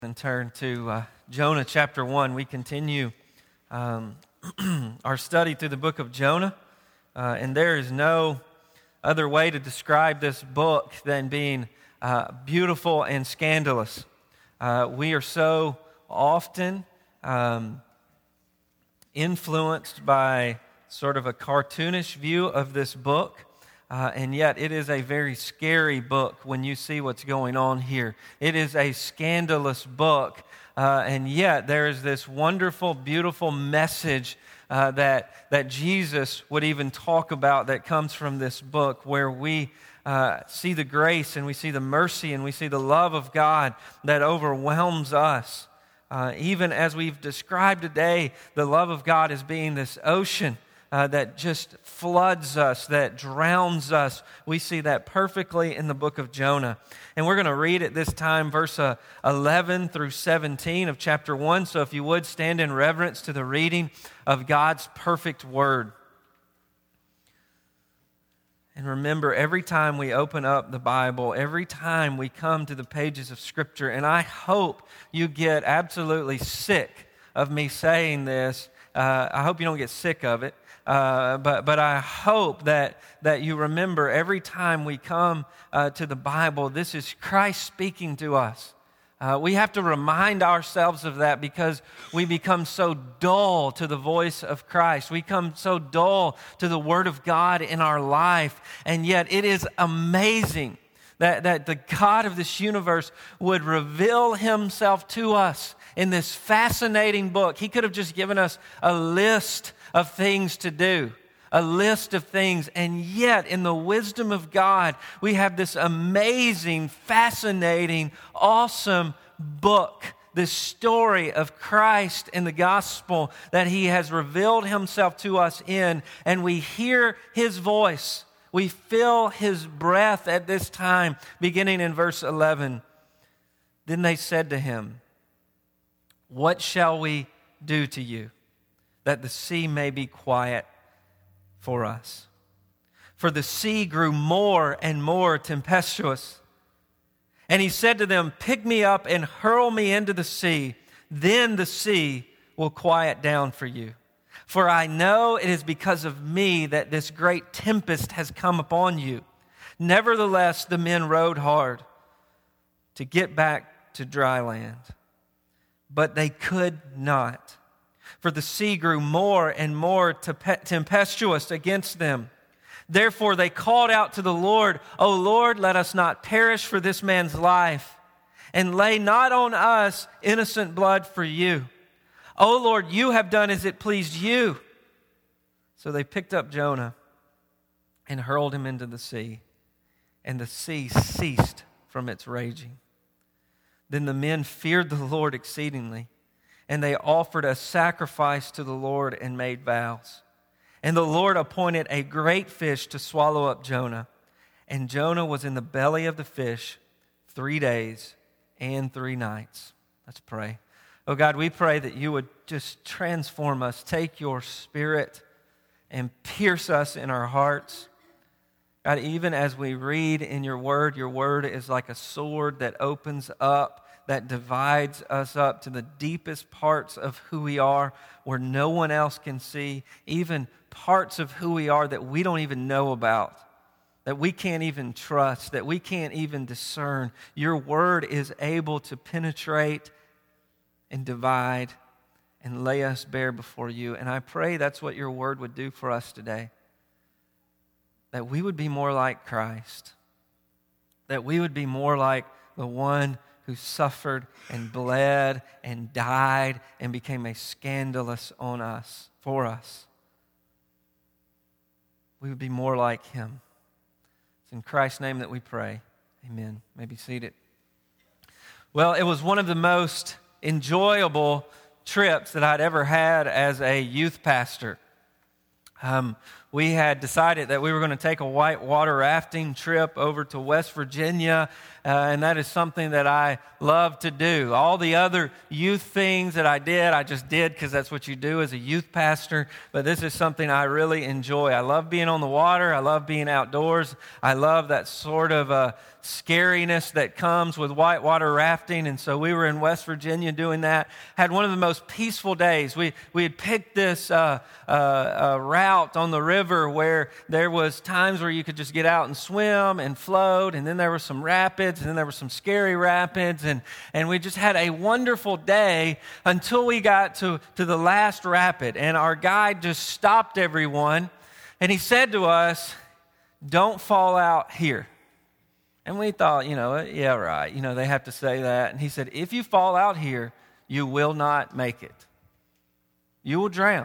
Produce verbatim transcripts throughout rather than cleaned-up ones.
And turn to uh, Jonah chapter one. We continue um, our study through the book of Jonah. Uh, and there is no other way to describe this book than being uh, beautiful and scandalous. Uh, we are so often um, influenced by sort of a cartoonish view of this book. Uh, and yet it is a very scary book when you see what's going on here. It is a scandalous book, uh, and yet there is this wonderful, beautiful message uh, that, that Jesus would even talk about that comes from this book, where we uh, see the grace and we see the mercy and we see the love of God that overwhelms us. Uh, even as we've described today, the love of God as being this ocean Uh, that just floods us, that drowns us. We see that perfectly in the book of Jonah. And we're going to read at this time verse uh, eleven through seventeen of chapter one. So if you would, stand in reverence to the reading of God's perfect word. And remember, every time we open up the Bible, every time we come to the pages of Scripture, and I hope you get absolutely sick of me saying this. Uh, I hope you don't get sick of it. Uh, but but I hope that, that you remember every time we come uh, to the Bible, this is Christ speaking to us. Uh, we have to remind ourselves of that because we become so dull to the voice of Christ. We become so dull to the Word of God in our life. And yet it is amazing that, that the God of this universe would reveal Himself to us in this fascinating book. He could have just given us a list of things to do, a list of things, and yet in the wisdom of God, we have this amazing, fascinating, awesome book, this story of Christ in the gospel that He has revealed Himself to us in, and we hear His voice. We feel His breath at this time, beginning in verse eleven. Then they said to Him, "What shall we do to you, that the sea may be quiet for us?" For the sea grew more and more tempestuous. And He said to them, "Pick me up and hurl me into the sea. Then the sea will quiet down for you. For I know it is because of me that this great tempest has come upon you." Nevertheless, the men rowed hard to get back to dry land, but they could not. For the sea grew more and more tempestuous against them. Therefore they called out to the Lord, "O Lord, let us not perish for this man's life, and lay not on us innocent blood for you. O Lord, you have done as it pleased you." So they picked up Jonah and hurled him into the sea, and the sea ceased from its raging. Then the men feared the Lord exceedingly, and they offered a sacrifice to the Lord and made vows. And the Lord appointed a great fish to swallow up Jonah. And Jonah was in the belly of the fish three days and three nights. Let's pray. Oh God, we pray that you would just transform us. Take your Spirit and pierce us in our hearts. God, even as we read in your word, your word is like a sword that opens up, that divides us up to the deepest parts of who we are, where no one else can see, even parts of who we are that we don't even know about, that we can't even trust, that we can't even discern. Your word is able to penetrate and divide and lay us bare before you. And I pray that's what your word would do for us today, that we would be more like Christ, that we would be more like the one who suffered and bled and died and became a scandalous on us, for us. We would be more like Him. It's in Christ's name that we pray. Amen. You may be seated. Well, it was one of the most enjoyable trips that I'd ever had as a youth pastor. Um, we had decided that we were going to take a whitewater rafting trip over to West Virginia. uh, and that is something that I love to do. All the other youth things that I did, I just did because that's what you do as a youth pastor, but this is something I really enjoy. I love being on the water. I love being outdoors. I love that sort of uh, scariness that comes with whitewater rafting, and so we were in West Virginia doing that. Had one of the most peaceful days. We we had picked this uh, uh, uh, route on the river where there was times where you could just get out and swim and float, and then there were some rapids, and then there were some scary rapids, and, and we just had a wonderful day until we got to, to the last rapid, and our guide just stopped everyone, and he said to us, "Don't fall out here." And we thought, you know, yeah, right. You know, they have to say that. And he said, if you fall out here, you will not make it. You will drown.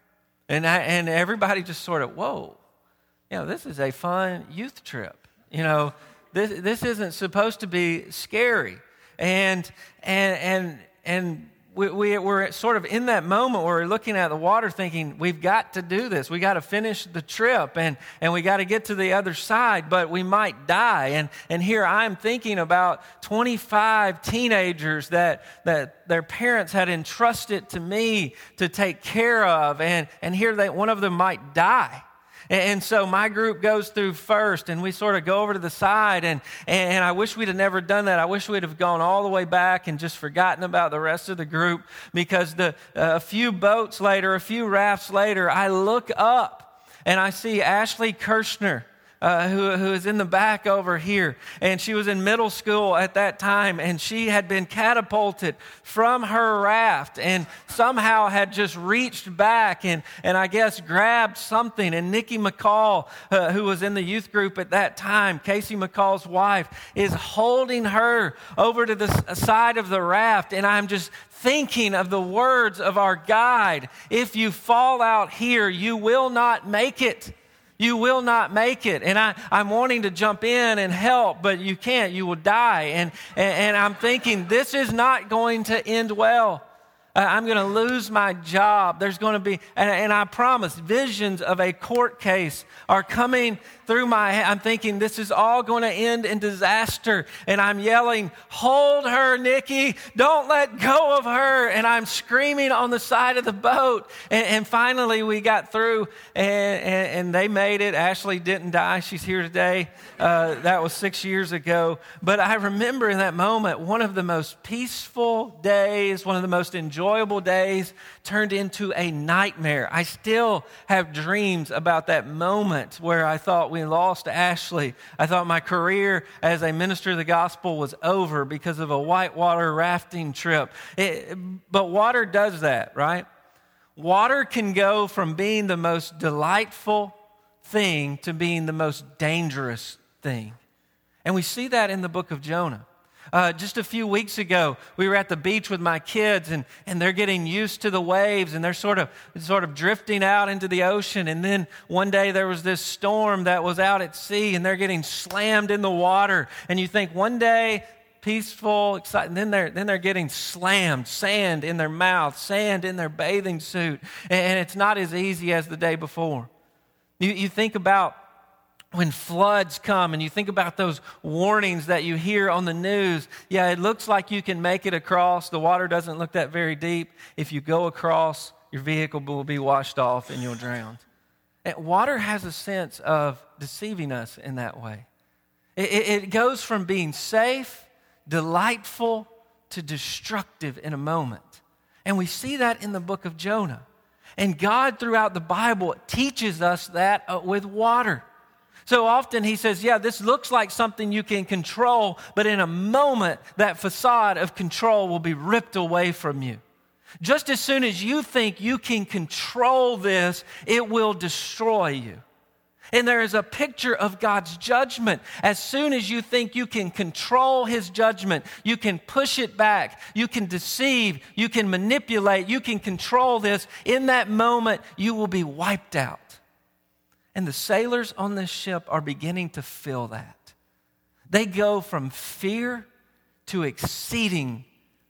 And I, and everybody just sort of, whoa, you know, this is a fun youth trip. You know, this this isn't supposed to be scary. And and and and we, we we're sort of in that moment where we're looking at the water thinking, we've got to do this. We got to finish the trip and, and we got to get to the other side, but we might die. And and here I'm thinking about twenty-five teenagers that that their parents had entrusted to me to take care of, and, and here they one of them might die. And so my group goes through first, and we sort of go over to the side, and, and I wish we'd have never done that. I wish we'd have gone all the way back and just forgotten about the rest of the group, because the uh, a few boats later, a few rafts later, I look up, and I see Ashley Kirshner, Uh, who, who is in the back over here. And she was in middle school at that time, and she had been catapulted from her raft and somehow had just reached back and, and I guess grabbed something. And Nikki McCall, uh, who was in the youth group at that time, Casey McCall's wife, is holding her over to the side of the raft. And I'm just thinking of the words of our guide. If you fall out here, you will not make it. You will not make it. And I, I'm wanting to jump in and help, but you can't. You will die. And, and, and I'm thinking, this is not going to end well. I'm going to lose my job. There's going to be, and, and I promise, visions of a court case are coming through my head. I'm thinking this is all going to end in disaster. And I'm yelling, hold her, Nikki. Don't let go of her. And I'm screaming on the side of the boat. And, and finally we got through, and, and, and they made it. Ashley didn't die. She's here today. Uh, that was six years ago. But I remember in that moment, one of the most peaceful days, one of the most enjoyable days turned into a nightmare. I still have dreams about that moment where I thought we lost Ashley. I thought my career as a minister of the gospel was over because of a whitewater rafting trip. It, but water does that, right? Water can go from being the most delightful thing to being the most dangerous thing. And we see that in the book of Jonah. Uh, just a few weeks ago, we were at the beach with my kids, and, and they're getting used to the waves, and they're sort of sort of drifting out into the ocean. And then one day there was this storm that was out at sea, and they're getting slammed in the water. And you think one day, peaceful, exciting, and then they're then they're getting slammed, sand in their mouth, sand in their bathing suit, and it's not as easy as the day before. You, you think about when floods come, and you think about those warnings that you hear on the news. Yeah, it looks like you can make it across. The water doesn't look that very deep. If you go across, your vehicle will be washed off and you'll drown. And water has a sense of deceiving us in that way. It, it, it goes from being safe, delightful, to destructive in a moment. And we see that in the book of Jonah. And God, throughout the Bible, teaches us that uh, with water. So often he says, yeah, this looks like something you can control, but in a moment, that facade of control will be ripped away from you. Just as soon as you think you can control this, it will destroy you. And there is a picture of God's judgment. As soon as you think you can control his judgment, you can push it back, you can deceive, you can manipulate, you can control this, in that moment, you will be wiped out. And the sailors on this ship are beginning to feel that. They go from fear to exceedingly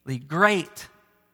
great,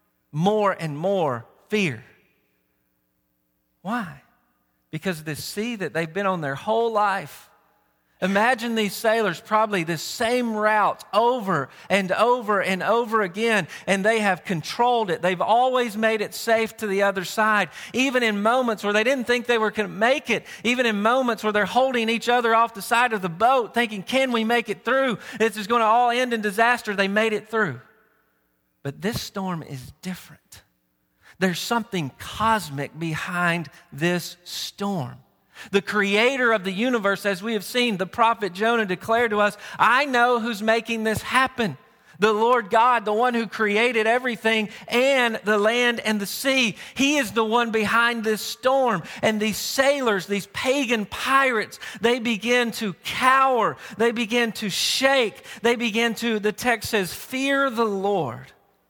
more and more fear. Why? Because this sea that they've been on their whole life, Imagine these sailors, probably the same route over and over and over again, and they have controlled it. They've always made it safe to the other side, even in moments where they didn't think they were going to make it, even in moments where they're holding each other off the side of the boat, thinking, can we make it through? This is going to all end in disaster. They made it through. But this storm is different. There's something cosmic behind this storm. The creator of the universe, as we have seen, the prophet Jonah declared to us, I know who's making this happen. The Lord God, the one who created everything and the land and the sea. He is the one behind this storm. And these sailors, these pagan pirates, they begin to cower. They begin to shake. They begin to, the text says, fear the Lord.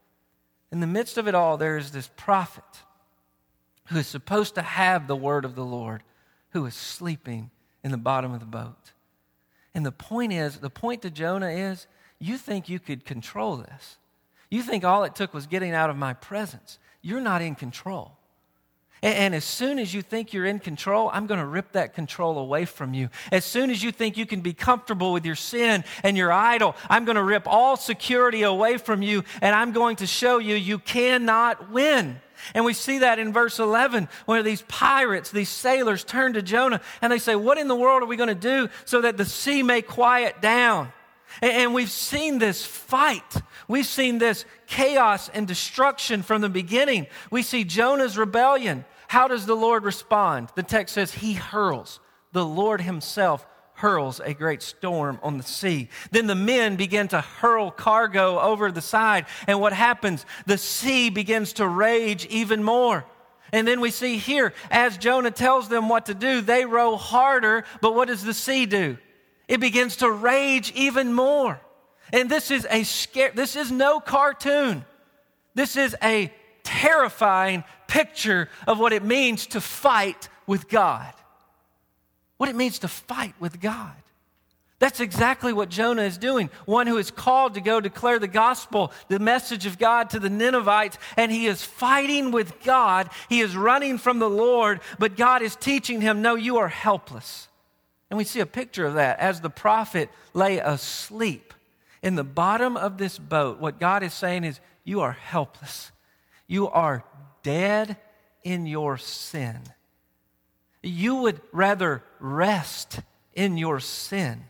In the midst of it all, there is this prophet who is supposed to have the word of the Lord, who is sleeping in the bottom of the boat. And the point is, the point to Jonah is, you think you could control this. You think all it took was getting out of my presence. You're not in control. And, and as soon as you think you're in control, I'm going to rip that control away from you. As soon as you think you can be comfortable with your sin and your idol, I'm going to rip all security away from you, and I'm going to show you you cannot win. And we see that in verse eleven, where these pirates, these sailors turn to Jonah and they say, what in the world are we going to do so that the sea may quiet down? And we've seen this fight. We've seen this chaos and destruction from the beginning. We see Jonah's rebellion. How does the Lord respond? The text says he hurls. The Lord himself hurls a great storm on the sea. Then the men begin to hurl cargo over the side. And what happens? The sea begins to rage even more. And then we see here, as Jonah tells them what to do, they row harder. But what does the sea do? It begins to rage even more. And this is a scare. This is no cartoon. This is a terrifying picture of what it means to fight with God. What it means to fight with God. That's exactly what Jonah is doing. One who is called to go declare the gospel, the message of God to the Ninevites, and he is fighting with God. He is running from the Lord, but God is teaching him, no, you are helpless. And we see a picture of that as the prophet lay asleep in the bottom of this boat. What God is saying is, you are helpless. You are dead in your sin. You would rather rest in your sin,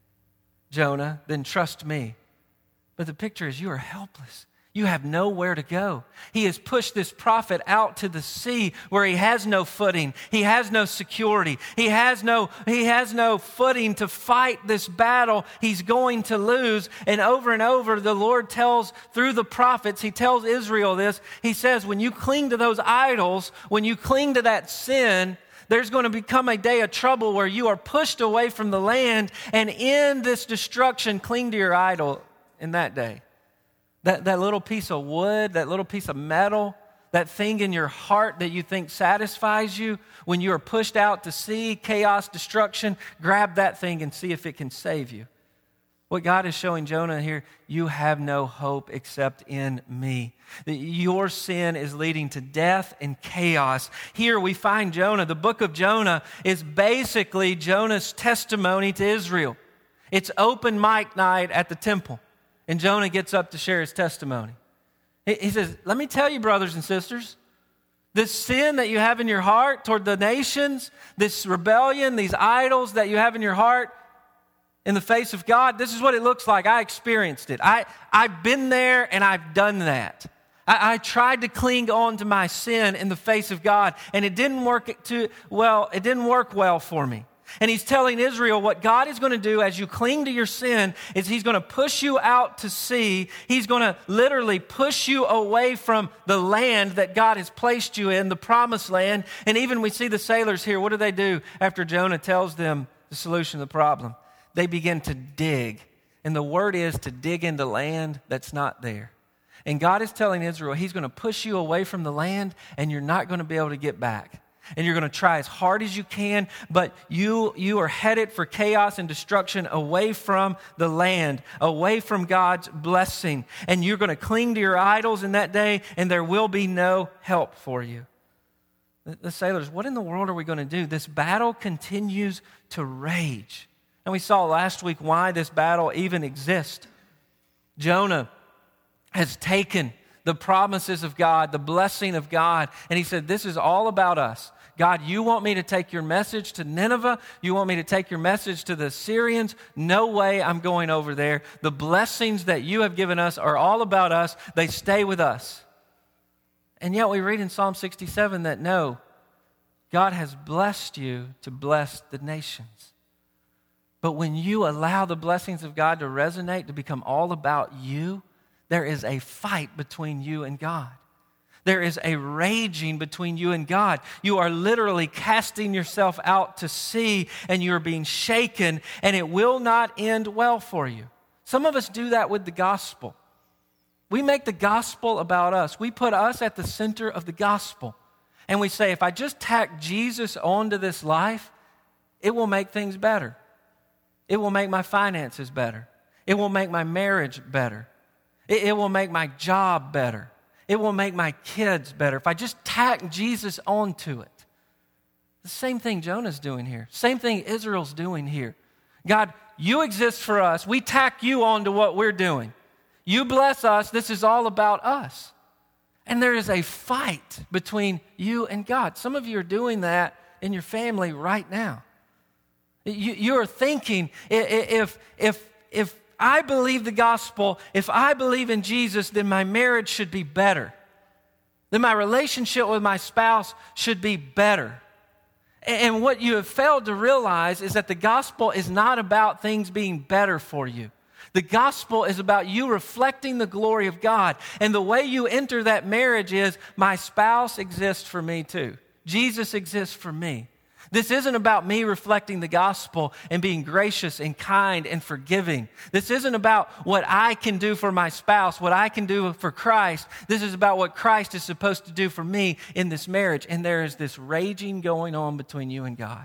Jonah, than trust me. But the picture is you are helpless. You have nowhere to go. He has pushed this prophet out to the sea where he has no footing. He has no security. He has no, he has no footing to fight this battle he's going to lose. And over and over, the Lord tells through the prophets, he tells Israel this. He says, when you cling to those idols, when you cling to that sin, there's going to become a day of trouble where you are pushed away from the land, and in this destruction, cling to your idol in that day. That, that little piece of wood, that little piece of metal, that thing in your heart that you think satisfies you, when you are pushed out to sea, chaos, destruction, grab that thing and see if it can save you. What God is showing Jonah here, you have no hope except in me. Your sin is leading to death and chaos. Here we find Jonah. The book of Jonah is basically Jonah's testimony to Israel. It's open mic night at the temple, and Jonah gets up to share his testimony. He says, let me tell you, brothers and sisters, this sin that you have in your heart toward the nations, this rebellion, these idols that you have in your heart, in the face of God, this is what it looks like. I experienced it. I, I've been there and I've done that. I, I tried to cling on to my sin in the face of God, and it didn't work too well. It didn't work well for me. And he's telling Israel what God is going to do as you cling to your sin is he's going to push you out to sea. He's going to literally push you away from the land that God has placed you in, the promised land. And even we see the sailors here. What do they do after Jonah tells them the solution to the problem? They begin to dig. And the word is to dig into land that's not there. And God is telling Israel, he's going to push you away from the land, and you're not going to be able to get back. And you're going to try as hard as you can, but you, you are headed for chaos and destruction away from the land, away from God's blessing. And you're going to cling to your idols in that day, and there will be no help for you. The, the sailors, what in the world are we going to do? This battle continues to rage. And we saw last week why this battle even exists. Jonah has taken the promises of God, the blessing of God, and he said, this is all about us. God, you want me to take your message to Nineveh? You want me to take your message to the Assyrians? No way I'm going over there. The blessings that you have given us are all about us. They stay with us. And yet we read in Psalm sixty-seven that no, God has blessed you to bless the nations. But when you allow the blessings of God to resonate, to become all about you, there is a fight between you and God. There is a raging between you and God. You are literally casting yourself out to sea, and you are being shaken, and it will not end well for you. Some of us do that with the gospel. We make the gospel about us. We put us at the center of the gospel. And we say, if I just tack Jesus onto this life, it will make things better. It will make my finances better. It will make my marriage better. It, it will make my job better. It will make my kids better if I just tack Jesus onto it. The same thing Jonah's doing here. Same thing Israel's doing here. God, you exist for us. We tack you onto what we're doing. You bless us. This is all about us. And there is a fight between you and God. Some of you are doing that in your family right now. You, you are thinking, if, if, if I believe the gospel, if I believe in Jesus, then my marriage should be better. Then my relationship with my spouse should be better. And what you have failed to realize is that the gospel is not about things being better for you. The gospel is about you reflecting the glory of God. And the way you enter that marriage is, my spouse exists for me too. Jesus exists for me. This isn't about me reflecting the gospel and being gracious and kind and forgiving. This isn't about what I can do for my spouse, what I can do for Christ. This is about what Christ is supposed to do for me in this marriage. And there is this raging going on between you and God.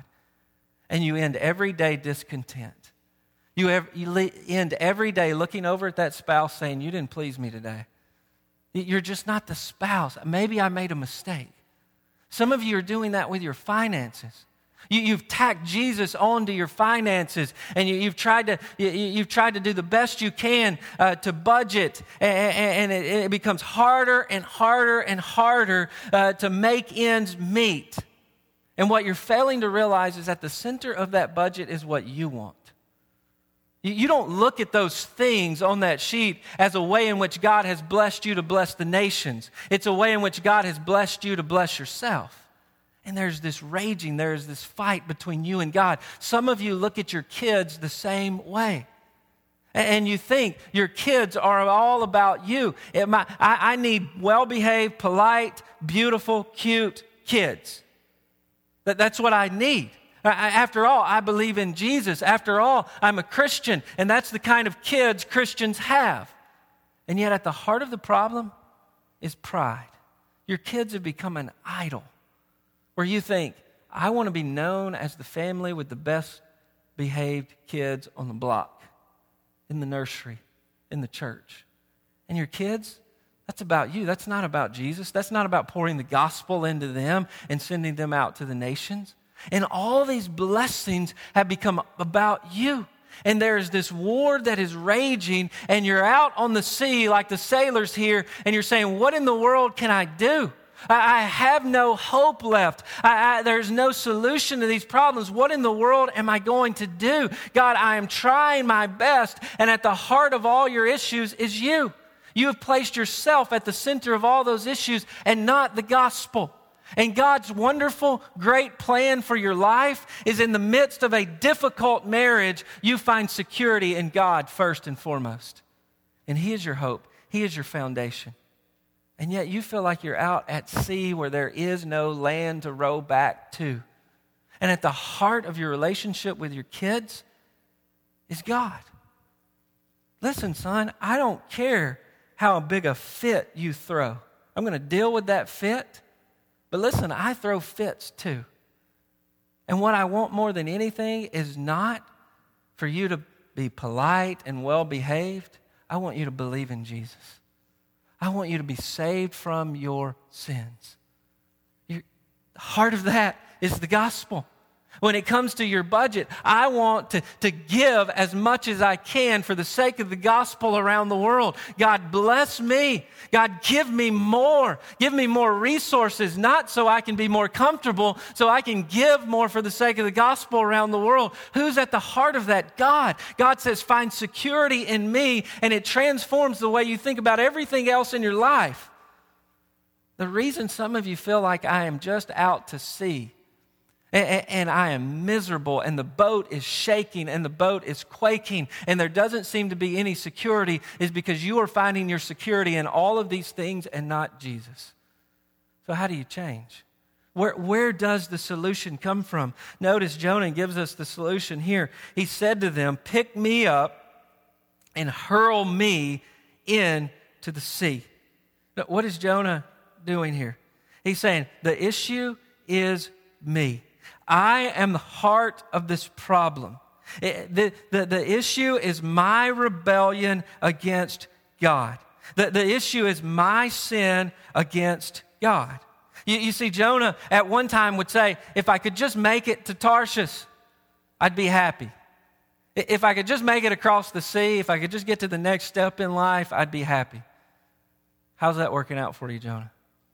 And you end every day discontent. You, have, you end every day looking over at that spouse saying, you didn't please me today. You're just not the spouse. Maybe I made a mistake. Some of you are doing that with your finances. You, you've tacked Jesus onto your finances, and you, you've tried to you, you've tried to do the best you can uh, to budget, and, and it, it becomes harder and harder and harder uh, to make ends meet. And what you're failing to realize is at the center of that budget is what you want. You, you don't look at those things on that sheet as a way in which God has blessed you to bless the nations. It's a way in which God has blessed you to bless yourself. And there's this raging, there's this fight between you and God. Some of you look at your kids the same way. And you think your kids are all about you. It might, I, I need well-behaved, polite, beautiful, cute kids. That, that's what I need. I, after all, I believe in Jesus. After all, I'm a Christian. And that's the kind of kids Christians have. And yet at the heart of the problem is pride. Your kids have become an idol. Where you think, I want to be known as the family with the best behaved kids on the block, in the nursery, in the church. And your kids, that's about you. That's not about Jesus. That's not about pouring the gospel into them and sending them out to the nations. And all these blessings have become about you. And there is this war that is raging, and you're out on the sea like the sailors here, and you're saying, what in the world can I do? I have no hope left. I, I, there's no solution to these problems. What in the world am I going to do? God, I am trying my best, and at the heart of all your issues is you. You have placed yourself at the center of all those issues and not the gospel. And God's wonderful, great plan for your life is in the midst of a difficult marriage, you find security in God first and foremost. And He is your hope. He is your foundation. And yet you feel like you're out at sea where there is no land to row back to. And at the heart of your relationship with your kids is God. Listen, son, I don't care how big a fit you throw. I'm going to deal with that fit. But listen, I throw fits too. And what I want more than anything is not for you to be polite and well-behaved. I want you to believe in Jesus. I want you to be saved from your sins. Your, the heart of that is the gospel. When it comes to your budget, I want to, to give as much as I can for the sake of the gospel around the world. God, bless me. God, give me more. Give me more resources, not so I can be more comfortable, so I can give more for the sake of the gospel around the world. Who's at the heart of that? God. God says, find security in me, and it transforms the way you think about everything else in your life. The reason some of you feel like I am just out to sea, and I am miserable, and the boat is shaking, and the boat is quaking, and there doesn't seem to be any security, is because you are finding your security in all of these things and not Jesus. So how do you change? Where, where does the solution come from? Notice Jonah gives us the solution here. He said to them, pick me up and hurl me into the sea. Now, what is Jonah doing here? He's saying, the issue is me. I am the heart of this problem. It, the, the, the issue is my rebellion against God. The, the issue is my sin against God. You, you see, Jonah at one time would say, if I could just make it to Tarshish, I'd be happy. If I could just make it across the sea, if I could just get to the next step in life, I'd be happy. How's that working out for you, Jonah?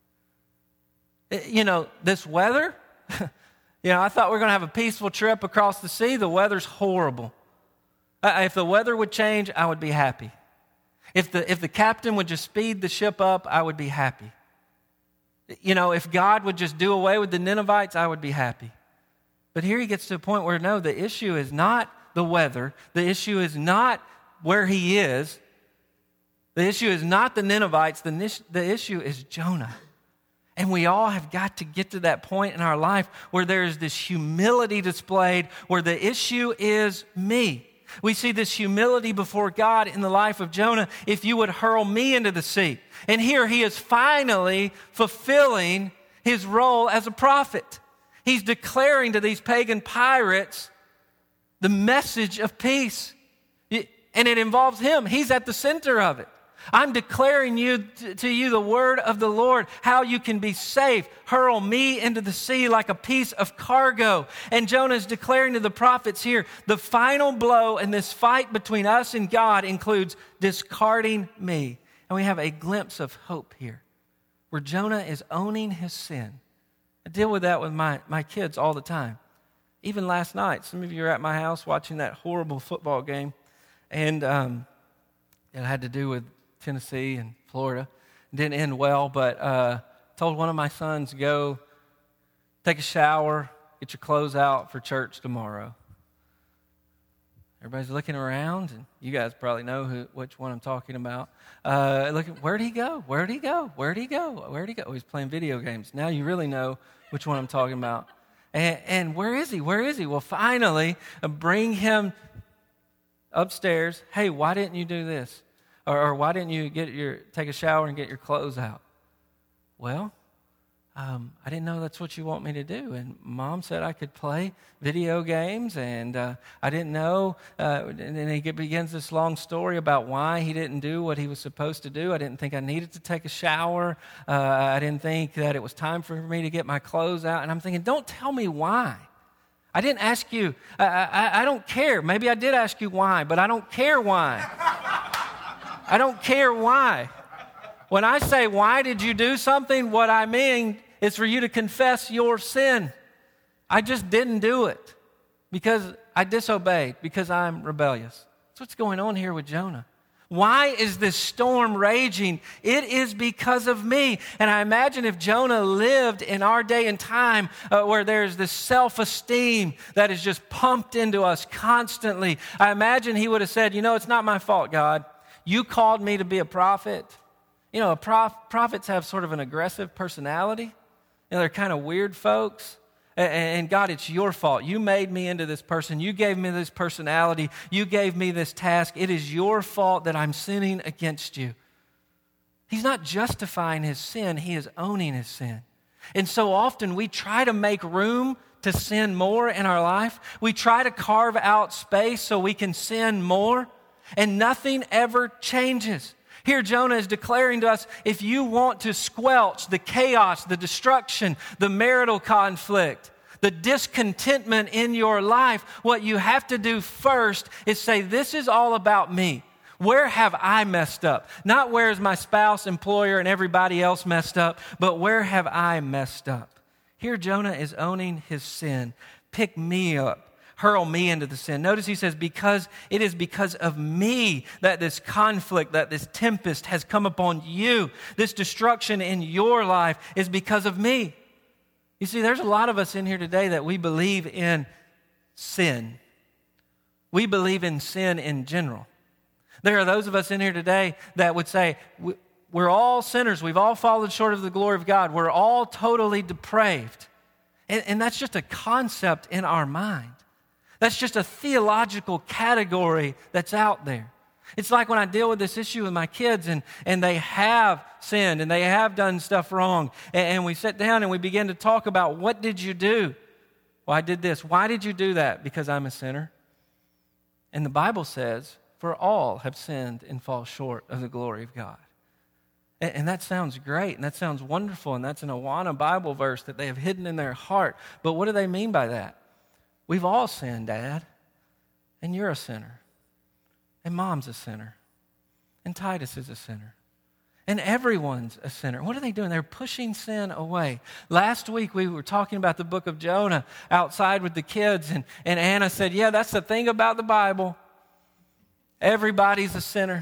You know, this weather... You know, I thought we were going to have a peaceful trip across the sea. The weather's horrible. Uh, if the weather would change, I would be happy. If the, if the captain would just speed the ship up, I would be happy. You know, if God would just do away with the Ninevites, I would be happy. But here he gets to a point where, no, the issue is not the weather. The issue is not where he is. The issue is not the Ninevites. The, the issue is Jonah. And we all have got to get to that point in our life where there is this humility displayed, where the issue is me. We see this humility before God in the life of Jonah. If you would hurl me into the sea. And here he is finally fulfilling his role as a prophet. He's declaring to these pagan pirates the message of peace. And it involves him. He's at the center of it. I'm declaring you to you the word of the Lord, how you can be safe. Hurl me into the sea like a piece of cargo. And Jonah is declaring to the prophets here, the final blow in this fight between us and God includes discarding me. And we have a glimpse of hope here, where Jonah is owning his sin. I deal with that with my, my kids all the time. Even last night, some of you are at my house watching that horrible football game. And um, it had to do with Tennessee and Florida. It didn't end well, but uh, told one of my sons, go take a shower, get your clothes out for church tomorrow. Everybody's looking around, and you guys probably know who, which one I'm talking about. Uh, looking, where'd he go? Where'd he go? Where'd he go? Where'd he go? Oh, he's playing video games. Now you really know which one I'm talking about. And, and where is he? Where is he? Well, finally, uh, bring him upstairs. Hey, why didn't you do this? Or, or why didn't you get your take a shower and get your clothes out? Well, um, I didn't know that's what you want me to do. And Mom said I could play video games, and uh, I didn't know. Uh, and then he begins this long story about why he didn't do what he was supposed to do. I didn't think I needed to take a shower. Uh, I didn't think that it was time for me to get my clothes out. And I'm thinking, don't tell me why. I didn't ask you. I, I, I don't care. Maybe I did ask you why, but I don't care why. I don't care why. When I say, why did you do something, what I mean is for you to confess your sin. I just didn't do it because I disobeyed, because I'm rebellious. That's what's going on here with Jonah. Why is this storm raging? It is because of me. And I imagine if Jonah lived in our day and time uh, where there's this self-esteem that is just pumped into us constantly, I imagine he would have said, you know, it's not my fault, God. You called me to be a prophet. You know, prof, prophets have sort of an aggressive personality. You know, they're kind of weird folks. And, and God, it's your fault. You made me into this person. You gave me this personality. You gave me this task. It is your fault that I'm sinning against you. He's not justifying his sin. He is owning his sin. And so often we try to make room to sin more in our life. We try to carve out space so we can sin more. And nothing ever changes. Here Jonah is declaring to us, if you want to squelch the chaos, the destruction, the marital conflict, the discontentment in your life, what you have to do first is say, this is all about me. Where have I messed up? Not where is my spouse, employer, and everybody else messed up, but where have I messed up? Here Jonah is owning his sin. Pick me up. Hurl me into the sin. Notice he says, because it is because of me that this conflict, that this tempest has come upon you. This destruction in your life is because of me. You see, there's a lot of us in here today that we believe in sin. We believe in sin in general. There are those of us in here today that would say, we're all sinners. We've all fallen short of the glory of God. We're all totally depraved. And, and that's just a concept in our mind. That's just a theological category that's out there. It's like when I deal with this issue with my kids and, and they have sinned and they have done stuff wrong. And, and we sit down and we begin to talk about, what did you do? Well, I did this. Why did you do that? Because I'm a sinner. And the Bible says, for all have sinned and fall short of the glory of God. And, and that sounds great and that sounds wonderful. And that's an Awana Bible verse that they have hidden in their heart. But what do they mean by that? We've all sinned, Dad, and you're a sinner, and Mom's a sinner, and Titus is a sinner, and everyone's a sinner. What are they doing? They're pushing sin away. Last week we were talking about the book of Jonah outside with the kids, and, and Anna said, yeah, that's the thing about the Bible. Everybody's a sinner.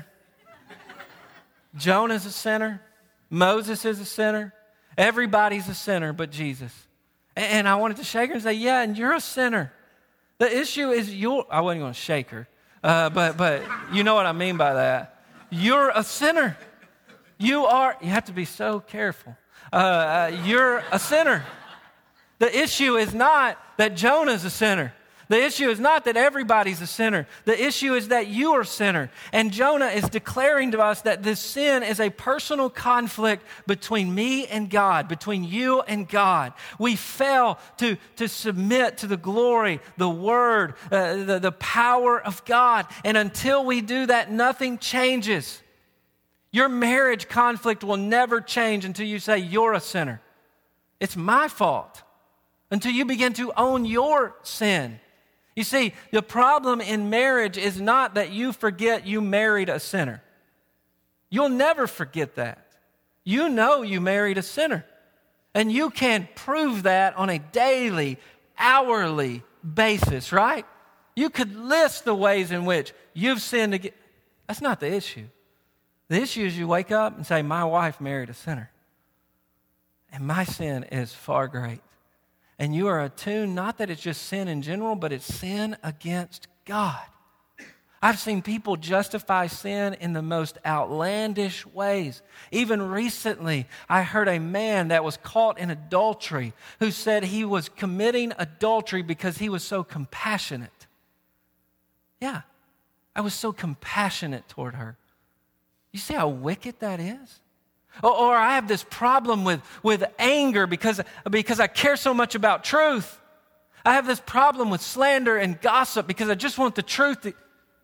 Jonah's a sinner. Moses is a sinner. Everybody's a sinner but Jesus. And I wanted to shake her and say, yeah, and you're a sinner. The issue is your, I wasn't going to shake her, uh, but but you know what I mean by that. You're a sinner. You are, you have to be so careful. Uh, uh, you're a sinner. The issue is not that Jonah's a sinner. The issue is not that everybody's a sinner. The issue is that you are a sinner. And Jonah is declaring to us that this sin is a personal conflict between me and God, between you and God. We fail to, to submit to the glory, the word, uh, the, the power of God. And until we do that, nothing changes. Your marriage conflict will never change until you say, you're a sinner. It's my fault. Until you begin to own your sin. You see, the problem in marriage is not that you forget you married a sinner. You'll never forget that. You know you married a sinner. And you can prove that on a daily, hourly basis, right? You could list the ways in which you've sinned against. That's not the issue. The issue is you wake up and say, my wife married a sinner. And my sin is far great. And you are attuned, not that it's just sin in general, but it's sin against God. I've seen people justify sin in the most outlandish ways. Even recently, I heard a man that was caught in adultery who said he was committing adultery because he was so compassionate. Yeah, I was so compassionate toward her. You see how wicked that is? Or, or I have this problem with, with anger because, because I care so much about truth. I have this problem with slander and gossip because I just want the truth. To...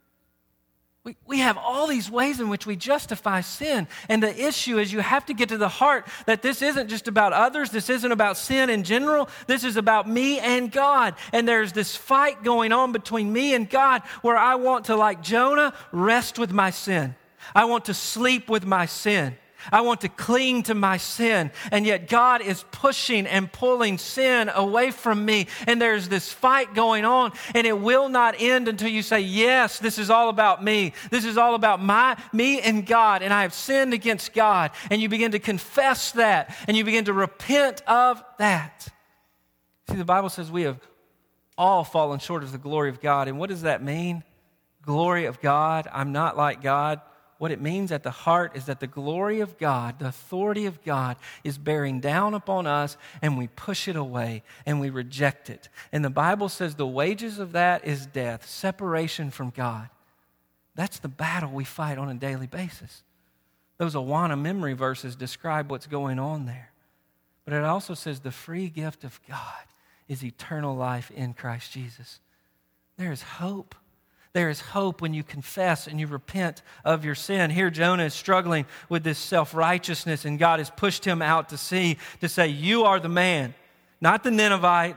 We, we have all these ways in which we justify sin. And the issue is you have to get to the heart that this isn't just about others. This isn't about sin in general. This is about me and God. And there's this fight going on between me and God where I want to, like Jonah, rest with my sin. I want to sleep with my sin. I want to cling to my sin, and yet God is pushing and pulling sin away from me, and there's this fight going on, and it will not end until you say, yes, this is all about me. This is all about my me and God, and I have sinned against God, and you begin to confess that, and you begin to repent of that. See, the Bible says we have all fallen short of the glory of God, and what does that mean? Glory of God, I'm not like God. What it means at the heart is that the glory of God, the authority of God is bearing down upon us, and we push it away and we reject it. And the Bible says the wages of that is death, separation from God. That's the battle we fight on a daily basis. Those Awana memory verses describe what's going on there. But it also says the free gift of God is eternal life in Christ Jesus. There is hope. There is hope when you confess and you repent of your sin. Here Jonah is struggling with this self-righteousness, and God has pushed him out to sea to say, you are the man, not the Ninevites,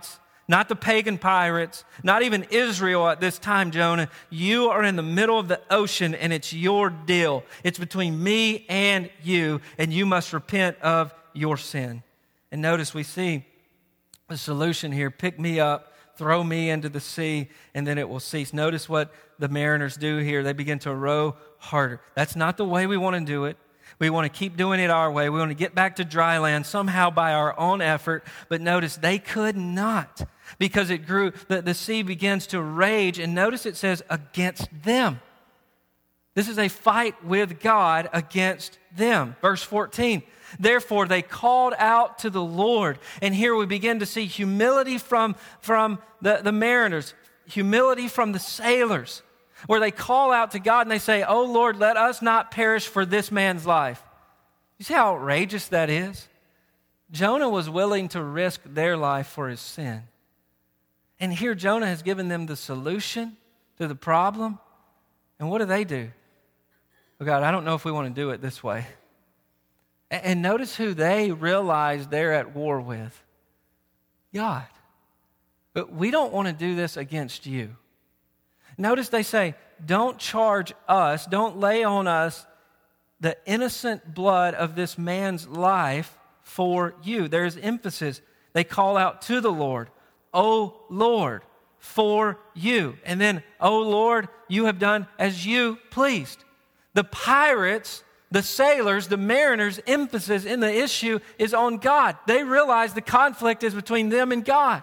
not the pagan pirates, not even Israel at this time, Jonah. You are in the middle of the ocean, and it's your deal. It's between me and you, and you must repent of your sin. And notice we see the solution here. Pick me up, throw me into the sea, and then it will cease. Notice what the mariners do here. They begin to row harder. That's not the way we want to do it. We want to keep doing it our way. We want to get back to dry land somehow by our own effort. But notice they could not, because it grew, the, the sea begins to rage. And notice it says against them. This is a fight with God against them. Verse fourteen, therefore they called out to the Lord. And here we begin to see humility from, from the, the mariners, humility from the sailors, where they call out to God and they say, oh Lord, let us not perish for this man's life. You see how outrageous that is? Jonah was willing to risk their life for his sin. And here Jonah has given them the solution to the problem. And what do they do? Oh God, I don't know if we want to do it this way. And notice who they realize they're at war with. God. But we don't want to do this against you. Notice they say, don't charge us, don't lay on us the innocent blood of this man's life for you. There's emphasis. They call out to the Lord, O Lord, for you. And then, O Lord, you have done as you pleased. The pirates, the sailors, the mariners' emphasis in the issue is on God. They realize the conflict is between them and God.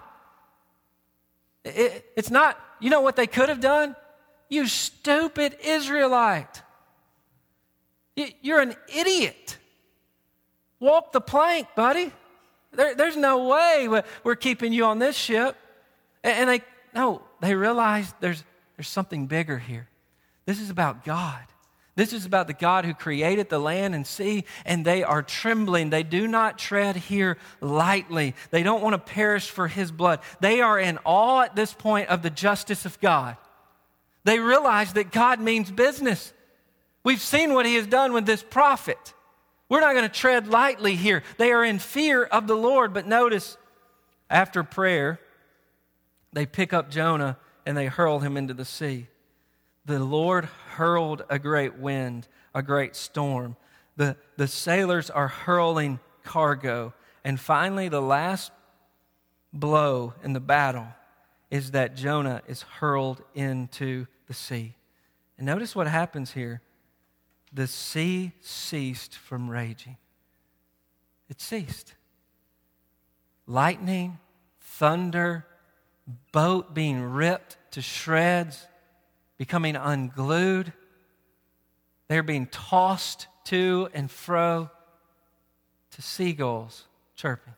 It, it's not, you know what they could have done? You stupid Israelite. You're an idiot. Walk the plank, buddy. There, there's no way we're keeping you on this ship. And they, no, they realize there's, there's something bigger here. This is about God. This is about the God who created the land and sea, and they are trembling. They do not tread here lightly. They don't want to perish for his blood. They are in awe at this point of the justice of God. They realize that God means business. We've seen what he has done with this prophet. We're not going to tread lightly here. They are in fear of the Lord. But notice, after prayer, they pick up Jonah and they hurl him into the sea. The Lord hurled a great wind, a great storm. The, the sailors are hurling cargo. And finally, the last blow in the battle is that Jonah is hurled into the sea. And notice what happens here. The sea ceased from raging. It ceased. Lightning, thunder, boat being ripped to shreds, becoming unglued. They're being tossed to and fro to seagulls chirping.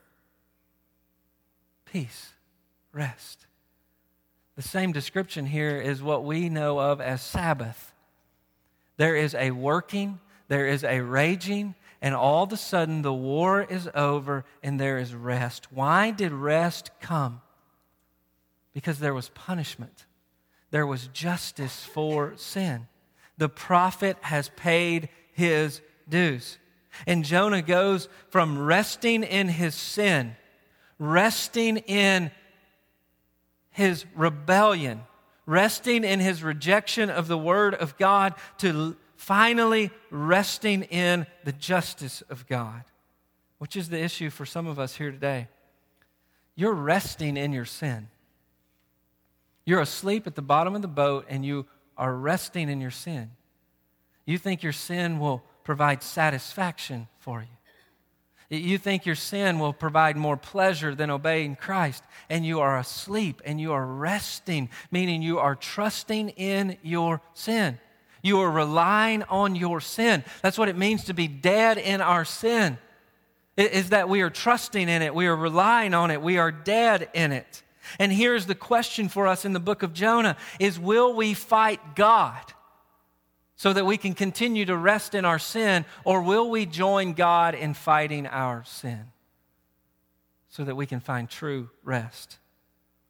Peace, rest. The same description here is what we know of as Sabbath. There is a working, there is a raging, and all of a sudden the war is over and there is rest. Why did rest come? Because there was punishment. There was justice for sin. The prophet has paid his dues. And Jonah goes from resting in his sin, resting in his rebellion, resting in his rejection of the word of God, to finally resting in the justice of God, which is the issue for some of us here today. You're resting in your sin. You're asleep at the bottom of the boat and you are resting in your sin. You think your sin will provide satisfaction for you. You think your sin will provide more pleasure than obeying Christ, and you are asleep and you are resting, meaning you are trusting in your sin. You are relying on your sin. That's what it means to be dead in our sin, is that we are trusting in it, we are relying on it, we are dead in it. And here's the question for us in the book of Jonah is, will we fight God so that we can continue to rest in our sin, or will we join God in fighting our sin so that we can find true rest?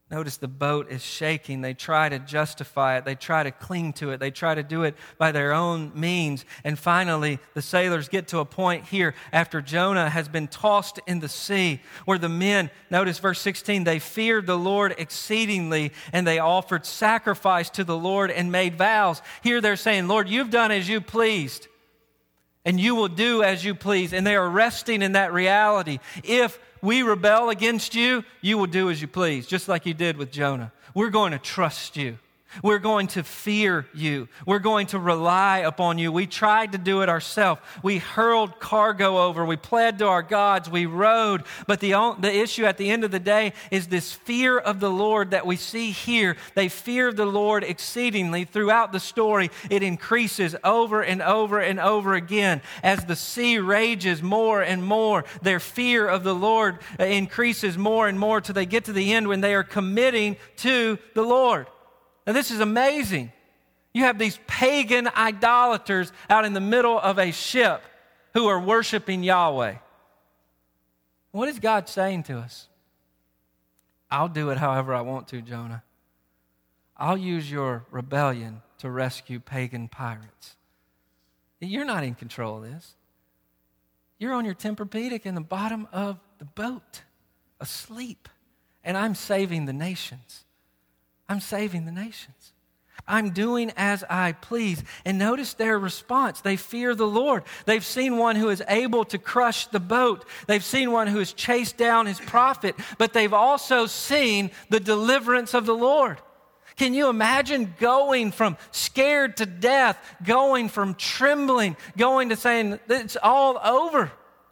Notice the boat is shaking. They try to justify it. They try to cling to it. They try to do it by their own means. And finally, the sailors get to a point here after Jonah has been tossed in the sea where the men, notice verse sixteen, they feared the Lord exceedingly and they offered sacrifice to the Lord and made vows. Here they're saying, Lord, you've done as you pleased and you will do as you please. And they are resting in that reality. If we rebel against you, you will do as you please, just like you did with Jonah. We're going to trust you. We're going to fear you. We're going to rely upon you. We tried to do it ourselves. We hurled cargo over. We pled to our gods. We rowed. But the, the issue at the end of the day is this fear of the Lord that we see here. They feared the Lord exceedingly. Throughout the story, it increases over and over and over again. As the sea rages more and more, their fear of the Lord increases more and more till they get to the end when they are committing to the Lord. Now, this is amazing. You have these pagan idolaters out in the middle of a ship who are worshiping Yahweh. What is God saying to us? I'll do it however I want to, Jonah. I'll use your rebellion to rescue pagan pirates. You're not in control of this. You're on your Tempur-Pedic in the bottom of the boat, asleep, and I'm saving the nations. I'm saving the nations. I'm doing as I please. And notice their response. They fear the Lord. They've seen one who is able to crush the boat. They've seen one who has chased down his prophet. But they've also seen the deliverance of the Lord. Can you imagine going from scared to death, going from trembling, going to saying, it's all over.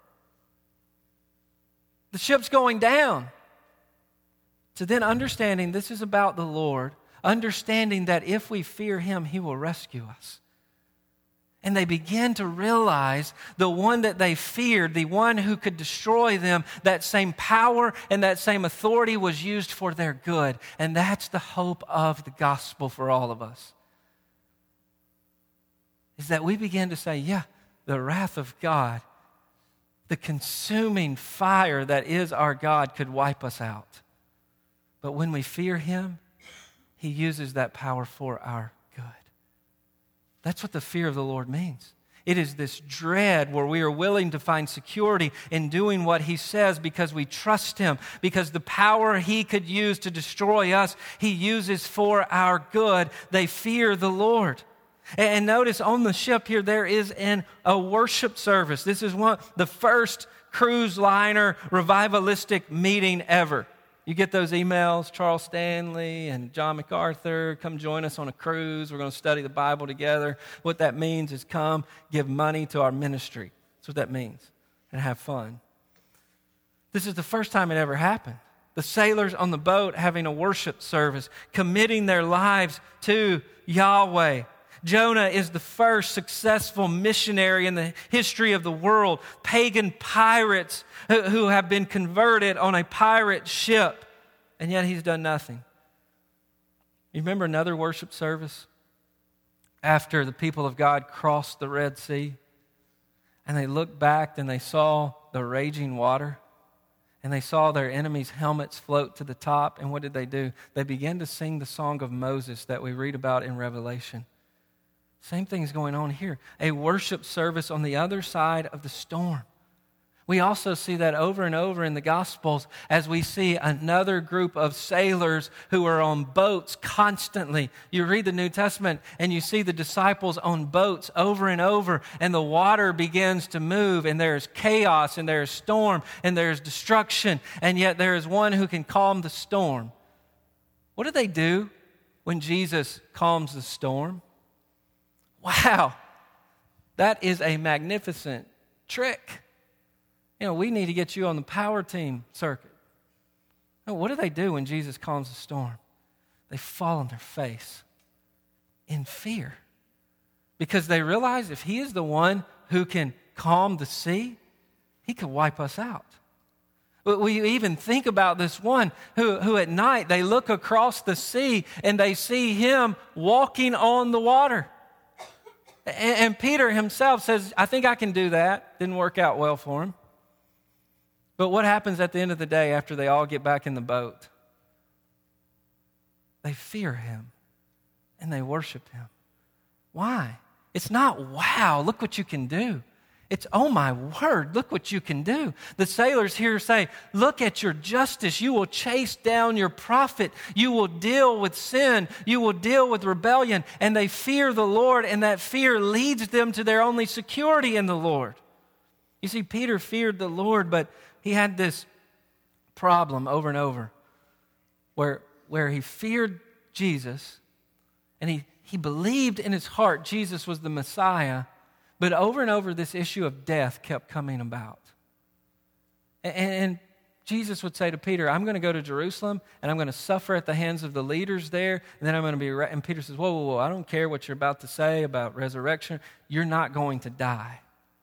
The ship's going down. So then understanding this is about the Lord, understanding that if we fear Him, He will rescue us. And they begin to realize the one that they feared, the one who could destroy them, that same power and that same authority was used for their good. And that's the hope of the gospel for all of us. Is that we begin to say, yeah, the wrath of God, the consuming fire that is our God could wipe us out. But when we fear Him, He uses that power for our good. That's what the fear of the Lord means. It is this dread where we are willing to find security in doing what He says because we trust Him, because the power He could use to destroy us, He uses for our good. They fear the Lord. And notice on the ship here, there is an, a worship service. This is one the first cruise liner revivalistic meeting ever. You get those emails, Charles Stanley and John MacArthur, come join us on a cruise. We're going to study the Bible together. What that means is come give money to our ministry. That's what that means. And have fun. This is the first time it ever happened. The sailors on the boat having a worship service, committing their lives to Yahweh. Jonah is the first successful missionary in the history of the world. Pagan pirates who, who have been converted on a pirate ship, and yet he's done nothing. You remember another worship service after the people of God crossed the Red Sea, and they looked back and they saw the raging water, and they saw their enemies' helmets float to the top, and what did they do? They began to sing the song of Moses that we read about in Revelation. Same thing's going on here. A worship service on the other side of the storm. We also see that over and over in the Gospels as we see another group of sailors who are on boats constantly. You read the New Testament and you see the disciples on boats over and over, and the water begins to move, and there's chaos, and there's storm, and there's destruction, and yet there is one who can calm the storm. What do they do when Jesus calms the storm? Wow, that is a magnificent trick. You know, we need to get you on the power team circuit. Now, what do they do when Jesus calms the storm? They fall on their face in fear because they realize if He is the one who can calm the sea, He could wipe us out. We even think about this one who, who at night they look across the sea and they see Him walking on the water. And Peter himself says, I think I can do that. Didn't work out well for him. But what happens at the end of the day after they all get back in the boat? they fear him and they worship him. Why? It's not, wow, look what you can do. It's, oh my word, look what you can do. The sailors here say, look at your justice. You will chase down your prophet. You will deal with sin. You will deal with rebellion. And they fear the Lord, and that fear leads them to their only security in the Lord. You see, Peter feared the Lord, but he had this problem over and over where, where he feared Jesus, and he, he believed in his heart Jesus was the Messiah. But over and over, this issue of death kept coming about. And, and Jesus would say to Peter, I'm going to go to Jerusalem, and I'm going to suffer at the hands of the leaders there, and then I'm going to be... Re-. And Peter says, whoa, whoa, whoa, I don't care what you're about to say about resurrection. You're not going to die.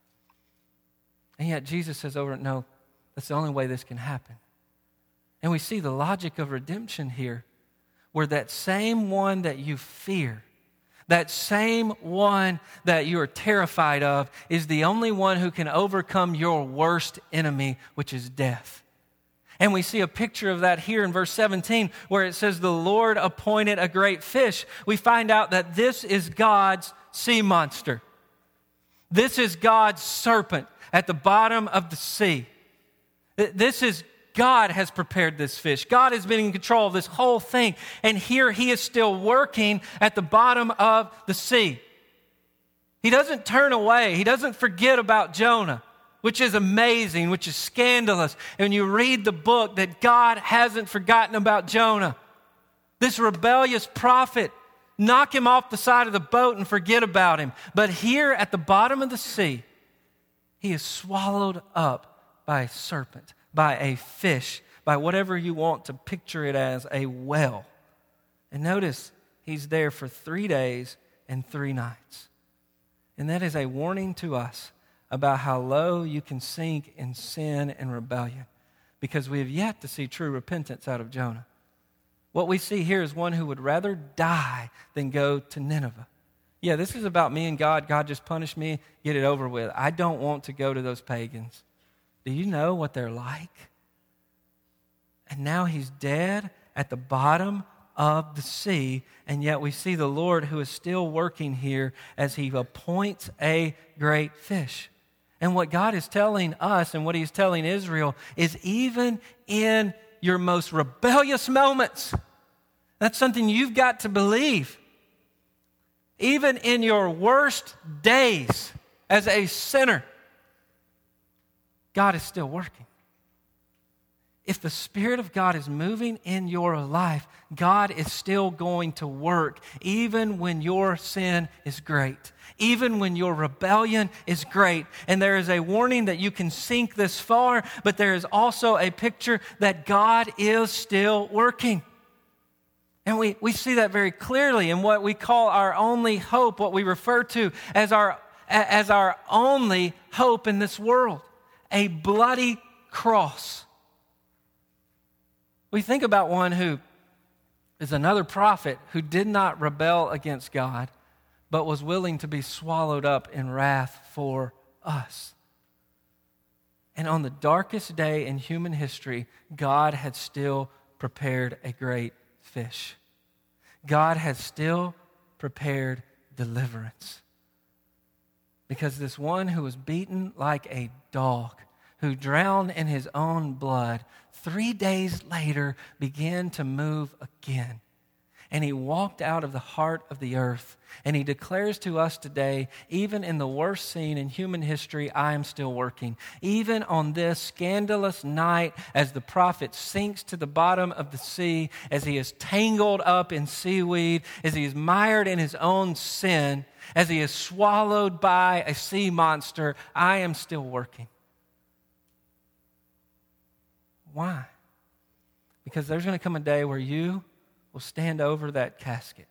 And yet Jesus says over, no, that's the only way this can happen. And we see the logic of redemption here, where that same one that you fear, that same one that you are terrified of, is the only one who can overcome your worst enemy, which is death. And we see a picture of that here in verse seventeen, where it says, the Lord appointed a great fish. We find out that this is God's sea monster. This is God's serpent at the bottom of the sea. This is God has prepared this fish. God has been in control of this whole thing. And here he is still working at the bottom of the sea. He doesn't turn away. He doesn't forget about Jonah, which is amazing, which is scandalous. And when you read the book, that God hasn't forgotten about Jonah. This rebellious prophet, knock him off the side of the boat and forget about him. But here at the bottom of the sea, he is swallowed up by a serpent, by a fish, by whatever you want to picture it as, a whale. And notice, he's there for three days and three nights. And that is a warning to us about how low you can sink in sin and rebellion, because we have yet to see true repentance out of Jonah. What we see here is one who would rather die than go to Nineveh. Yeah, this is about me and God. God just punished me, get it over with. I don't want to go to those pagans. Do you know what they're like? And now he's dead at the bottom of the sea, and yet we see the Lord who is still working here as he appoints a great fish. And what God is telling us and what he's telling Israel is, even in your most rebellious moments, that's something you've got to believe. Even in your worst days as a sinner, God is still working. If the Spirit of God is moving in your life, God is still going to work, even when your sin is great, even when your rebellion is great. And there is a warning that you can sink this far, but there is also a picture that God is still working. And we, we see that very clearly in what we call our only hope, what we refer to as our, as our only hope in this world, a bloody cross. We think about one who is another prophet who did not rebel against God, but was willing to be swallowed up in wrath for us. And on the darkest day in human history, God had still prepared a great fish. God has still prepared deliverance. Because this one who was beaten like a dog, who drowned in his own blood, three days later began to move again. And he walked out of the heart of the earth. And he declares to us today, even in the worst scene in human history, I am still working. Even on this scandalous night, as the prophet sinks to the bottom of the sea, as he is tangled up in seaweed, as he is mired in his own sin, as he is swallowed by a sea monster, I am still working. Why? Because there's going to come a day where you will stand over that casket.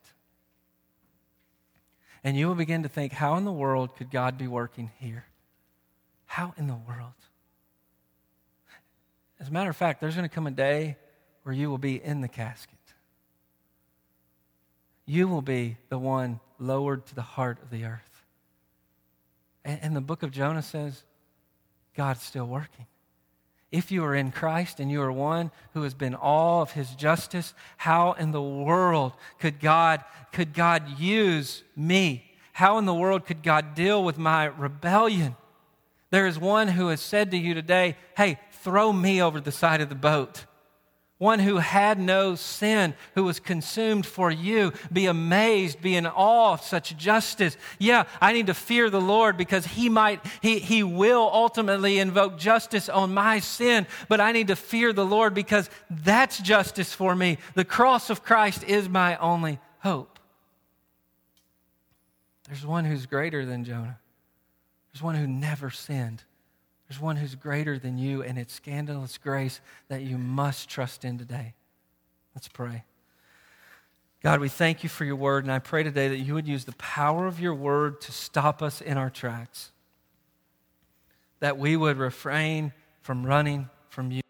And you will begin to think, how in the world could God be working here? How in the world? As a matter of fact, there's going to come a day where you will be in the casket. You will be the one lowered to the heart of the earth. And, and the book of Jonah says, God's still working. If you are in Christ and you are one who has been all of his justice, how in the world could God, could God use me? How in the world could God deal with my rebellion? There is one who has said to you today, hey, throw me over the side of the boat. One who had no sin, who was consumed for you. Be amazed, be in awe of such justice. Yeah, I need to fear the Lord because he might, he, he will ultimately invoke justice on my sin, but I need to fear the Lord because that's justice for me. The cross of Christ is my only hope. There's one who's greater than Jonah. There's one who never sinned. There's one who's greater than you, and it's scandalous grace that you must trust in today. Let's pray. God, we thank you for your word, and I pray today that you would use the power of your word to stop us in our tracks, that we would refrain from running from you.